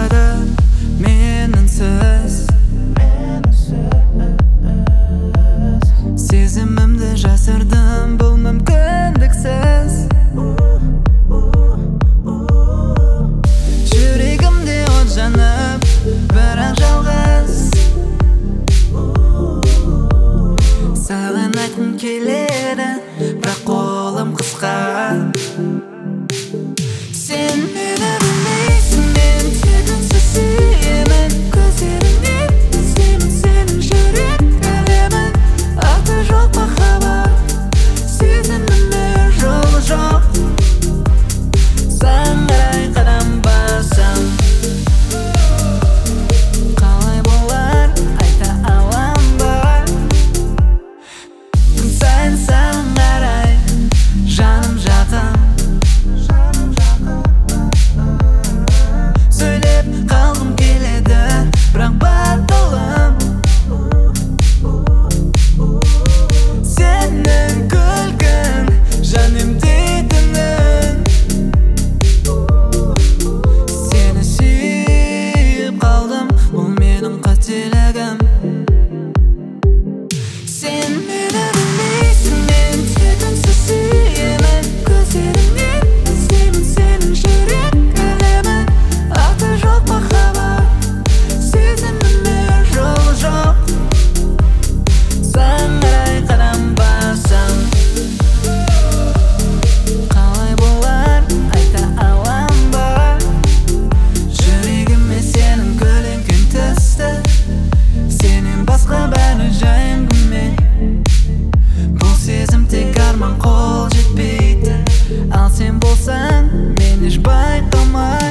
башлады менінсіз. Сезімімді жасырдым бұл мүмкіндіксіз. Жүрегімде от жанып, бірақ жалғыз. Саған айтқым келеді, бірақ қолым қысқа. Сен мені білмейсің, мен тек үнсіз сүйемін. Көздеріңнен іздеймін сенің жүрек әлемін. Аты жоқ махаббат, сезіміме жолы жоқ. Саған қарай қадам бассам, қалай болар айта алам ба? Күн сайын саған қарай жаным жатам. Сөйлеп қалғым келеді, бірақ батылым. Сенің күлкің жан емдейтінін. Сені сүйіп қалдым, бұл менің қателігім. Сен мені білмейсің, мен тек үнсіз сүйемін. Көздеріңнен іздеймін сенің жүрек әлемін. Аты жоқ махаббат, сезіміме жолы жоқ. Саған қарай қадам бассам, қалай болар айта алам ба? Жүрегіме сенің көлеңкең түсті. Сенен басқа бәрі жайым күнме. Бұл сезім тек арман қол жетпейді. Ал сен болсаң, мен еш байқамай.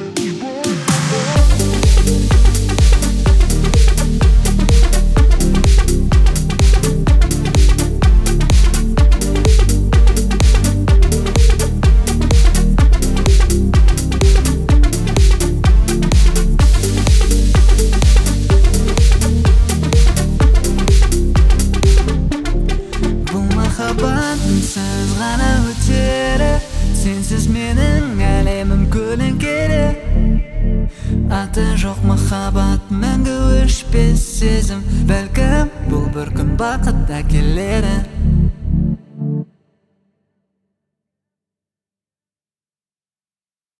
Бұл махаббат үнсіз ғана өтеді. Сенсіз менің әлемім көлеңкелі. Аты жоқ махаббат, мәңгі өшпес сезім. Бәлкім бұл бір күн бақыт әкеледі.